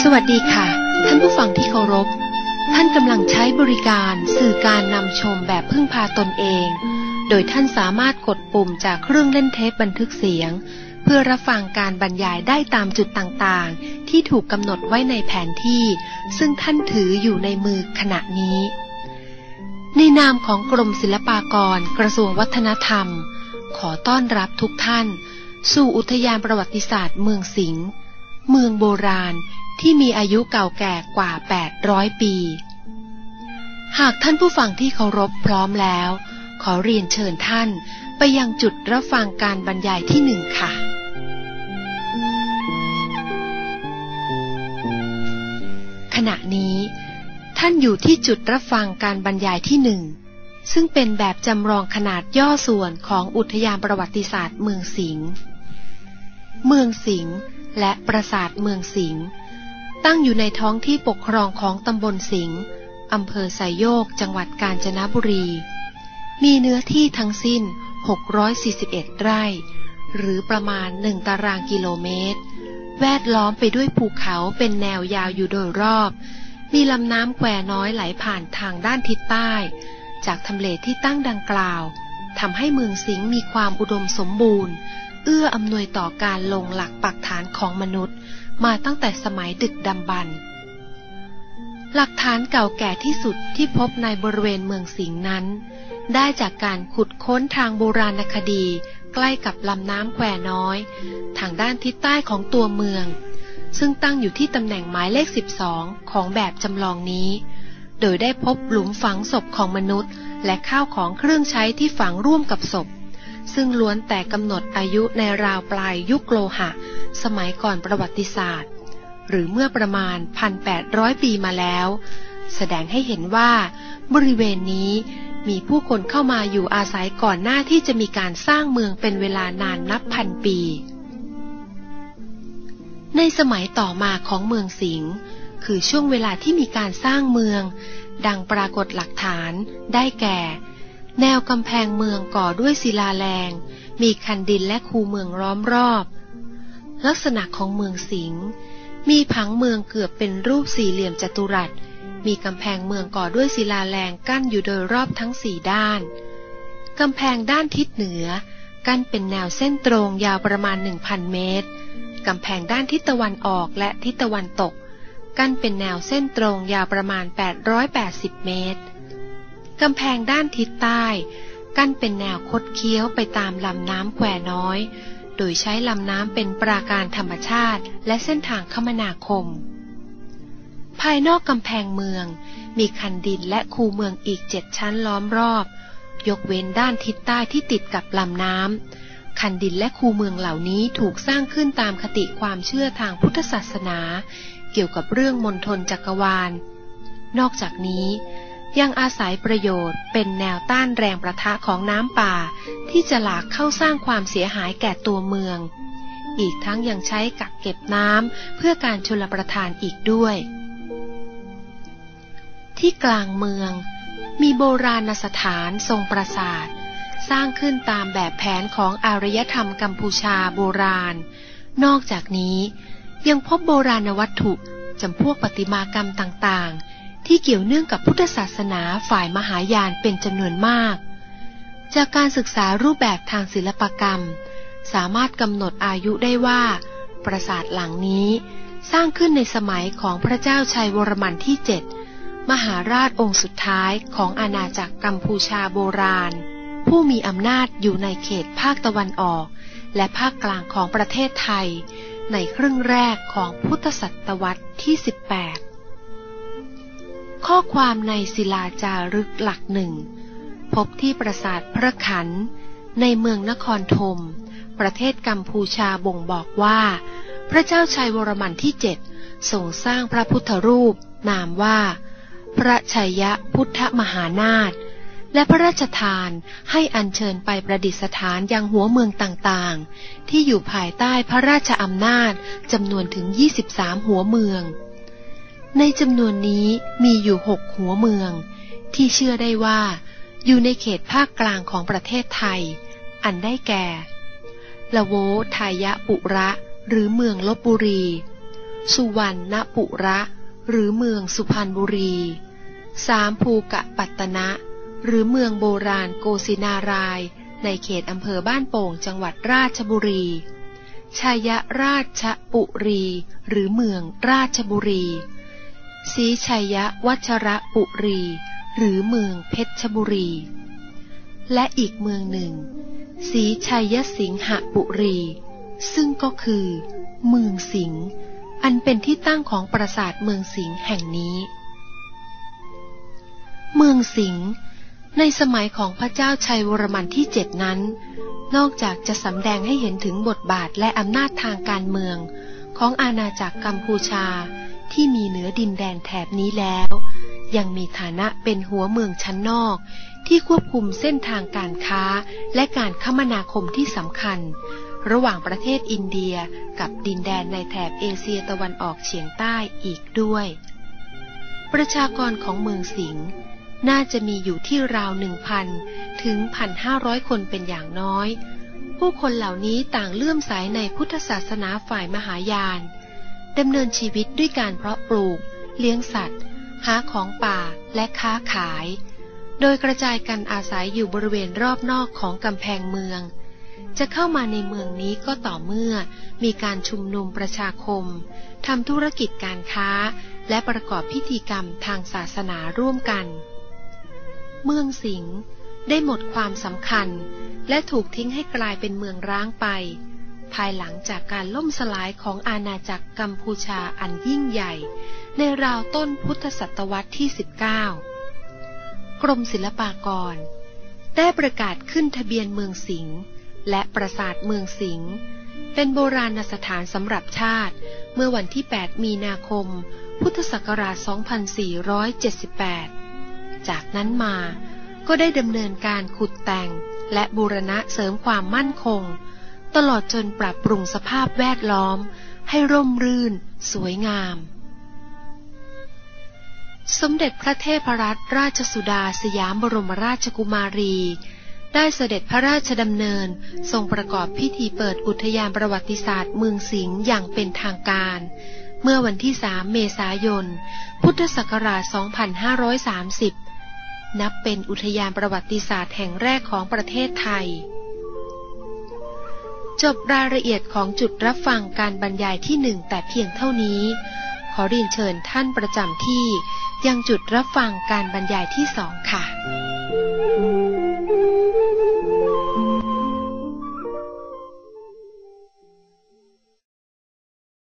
วัสดีค่ะท่านผู้ฟังที่เคารพท่านกำลังใช้บริการสื่อการนำชมแบบพึ่งพาตนเองโดยท่านสามารถกดปุ่มจากเครื่องเล่นเทปบันทึกเสียงเพื่อรับฟังการบรรยายได้ตามจุดต่างๆที่ถูกกำหนดไว้ในแผนที่ซึ่งท่านถืออยู่ในมือขณะนี้ในนามของกรมศิลปากรกระทรวงวัฒนธรรมขอต้อนรับทุกท่านสู่อุทยานประวัติศาสตร์เมืองสิงห์เมืองโบราณที่มีอายุเก่าแก่กว่า800ปีหากท่านผู้ฟังที่เคารพพร้อมแล้วขอเรียนเชิญท่านไปยังจุดรับฟังการบรรยายที่1ค่ะขณะนี้ท่านอยู่ที่จุดรับฟังการบรรยายที่1ซึ่งเป็นแบบจำลองขนาดย่อส่วนของอุทยานประวัติศาสตร์เมืองสิงห์เมืองสิงห์และปราสาทเมืองสิงห์ตั้งอยู่ในท้องที่ปกครองของตำบลสิงห์อำเภอไซโยกจังหวัดกาญจนบุรีมีเนื้อที่ทั้งสิ้น641ไร่หรือประมาณ1ตารางกิโลเมตรแวดล้อมไปด้วยภูเขาเป็นแนวยาวอยู่โดยรอบมีลำน้ำแควน้อยไหลผ่านทางด้านทิศใต้จากทำเลที่ตั้งดังกล่าวทำให้เมืองสิงห์มีความอุดมสมบูรณ์เอื้ออำนวยต่อการลงหลักปักฐานของมนุษย์มาตั้งแต่สมัยดึกดำบรรพ์หลักฐานเก่าแก่ที่สุดที่พบในบริเวณเมืองสิงห์นั้นได้จากการขุดค้นทางโบราณคดีใกล้กับลำน้ำแควน้อยทางด้านทิศใต้ของตัวเมืองซึ่งตั้งอยู่ที่ตำแหน่งหมายเลข12ของแบบจำลองนี้โดยได้พบหลุมฝังศพของมนุษย์และข้าวของเครื่องใช้ที่ฝังร่วมกับศพซึ่งล้วนแต่กำหนดอายุในราวปลายยุคโลหะสมัยก่อนประวัติศาสตร์หรือเมื่อประมาณ 1,800 ปีมาแล้วแสดงให้เห็นว่าบริเวณนี้มีผู้คนเข้ามาอยู่อาศัยก่อนหน้าที่จะมีการสร้างเมืองเป็นเวลานานนับพันปีในสมัยต่อมาของเมืองสิงห์คือช่วงเวลาที่มีการสร้างเมืองดังปรากฏหลักฐานได้แก่แนวกำแพงเมืองก่อด้วยศิลาแรงมีคันดินและคูเมืองล้อมรอบลักษณะของเมืองสิงห์มีผังเมืองเกือบเป็นรูปสี่เหลี่ยมจัตุรัสมีกำแพงเมืองก่อด้วยศิลาแรงกั้นอยู่โดยรอบทั้ง4ด้านกำแพงด้านทิศเหนือกั้นเป็นแนวเส้นตรงยาวประมาณ 1,000 เมตรกำแพงด้านทิศตะวันออกและทิศตะวันตกกั้นเป็นแนวเส้นตรงยาวประมาณ880เมตรกำแพงด้านทิศใต้กั้นเป็นแนวคดเคี้ยวไปตามลำน้ำแควน้อยโดยใช้ลำน้ำเป็นปราการธรรมชาติและเส้นทางคมนาคมภายนอกกำแพงเมืองมีคันดินและคูเมืองอีก7ชั้นล้อมรอบยกเว้นด้านทิศใต้ที่ติดกับลำน้ำคันดินและคูเมืองเหล่านี้ถูกสร้างขึ้นตามคติความเชื่อทางพุทธศาสนาเกี่ยวกับเรื่องมณฑลจักรวาลนอกจากนี้ยังอาศัยประโยชน์เป็นแนวต้านแรงประทะของน้ำป่าที่จะหลากเข้าสร้างความเสียหายแก่ตัวเมืองอีกทั้งยังใช้กักเก็บน้ำเพื่อการชลประทานอีกด้วยที่กลางเมืองมีโบราณสถานทรงปราสาทสร้างขึ้นตามแบบแผนของอารยธรรมกัมพูชาโบราณนอกจากนี้ยังพบโบราณวัตถุจำพวกประติมากรรมต่างๆที่เกี่ยวเนื่องกับพุทธศาสนาฝ่ายมหายานเป็นจำนวนมากจากการศึกษารูปแบบทางศิลปกรรมสามารถกำหนดอายุได้ว่าปราสาทหลังนี้สร้างขึ้นในสมัยของพระเจ้าชัยวรมันที่7มหาราชองค์สุดท้ายของอาณาจักรกัมพูชาโบราณผู้มีอำนาจอยู่ในเขตภาคตะวันออกและภาคกลางของประเทศไทยในครึ่งแรกของพุทธศตวรรษที่18ข้อความในศิลาจารึกหลักหนึ่งพบที่ปราสาทพระขันในเมืองนครธมประเทศกัมพูชาบ่งบอกว่าพระเจ้าชัยวรมันที่7ทรงสร้างพระพุทธรูปนามว่าพระชัยพุทธมหานาถและพระราชทานให้อัญเชิญไปประดิษฐานยังหัวเมืองต่างๆที่อยู่ภายใต้พระราชอำนาจจำนวนถึง23หัวเมืองในจำนวนนี้มีอยู่6หัวเมืองที่เชื่อได้ว่าอยู่ในเขตภาคกลางของประเทศไทยอันได้แก่ละโวทายะปุระหรือเมืองลพบุรีสุวรรณปุระหรือเมืองสุพรรณบุรี 3. ภูกะปัตตนะหรือเมืองโบราณโกสินารายในเขตอำเภอบ้านโป่งจังหวัดราชบุรี ชัยราชปุรีหรือเมืองราชบุรีศรีชัยวัชรปุรีหรือเมืองเพชรบุรีและอีกเมืองหนึ่งศรีชัยสิงหปุรีซึ่งก็คือเมืองสิงห์อันเป็นที่ตั้งของปราสาทเมืองสิงห์แห่งนี้เมืองสิงห์ในสมัยของพระเจ้าชัยวรมันที่ 7นั้นนอกจากจะสำแดงให้เห็นถึงบทบาทและอำนาจทางการเมืองของอาณาจักรกัมพูชาที่มีเหนือดินแดนแถบนี้แล้วยังมีฐานะเป็นหัวเมืองชั้นนอกที่ควบคุมเส้นทางการค้าและการคมนาคมที่สำคัญระหว่างประเทศอินเดียกับดินแดนในแถบเอเชียตะวันออกเฉียงใต้อีกด้วยประชากรของเมืองสิงห์น่าจะมีอยู่ที่ราว 1,000 ถึง 1,500 คนเป็นอย่างน้อยผู้คนเหล่านี้ต่างเลื่อมใสในพุทธศาสนาฝ่ายมหายานดำเนินชีวิตด้วยการเพาะปลูกเลี้ยงสัตว์หาของป่าและค้าขายโดยกระจายกันอาศัยอยู่บริเวณรอบนอกของกำแพงเมืองจะเข้ามาในเมืองนี้ก็ต่อเมื่อมีการชุมนุมประชาคมทำธุรกิจการค้าและประกอบพิธีกรรมทางศาสนาร่วมกันเมืองสิงห์ได้หมดความสำคัญและถูกทิ้งให้กลายเป็นเมืองร้างไปภายหลังจากการล่มสลายของอาณาจักรกัมพูชาอันยิ่งใหญ่ในราวต้นพุทธศตวรรษที่ 19 กรมศิลปากรได้ประกาศขึ้นทะเบียนเมืองสิงห์และปราสาทเมืองสิงห์เป็นโบราณสถานสำหรับชาติเมื่อวันที่ 8 มีนาคม พุทธศักราช 2478 จากนั้นมาก็ได้ดำเนินการขุดแต่งและบูรณะเสริมความมั่นคงตลอดจนปรับปรุงสภาพแวดล้อมให้ร่มรื่นสวยงามสมเด็จพระเทพรัตนราชสุดาสยามบรมราชกุมารีได้เสด็จพระราชดำเนินทรงประกอบพิธีเปิดอุทยานประวัติศาสตร์เมืองสิงห์อย่างเป็นทางการเมื่อวันที่ 3 เมษายน พุทธศักราช 2530 นับเป็นอุทยานประวัติศาสตร์แห่งแรกของประเทศไทยจบรายละเอียดของจุดรับฟังการบรรยายที่ 1แต่เพียงเท่านี้ขอเรียนเชิญท่านประจำที่ยังจุดรับฟังการบรรยายที่ 2ค่ะ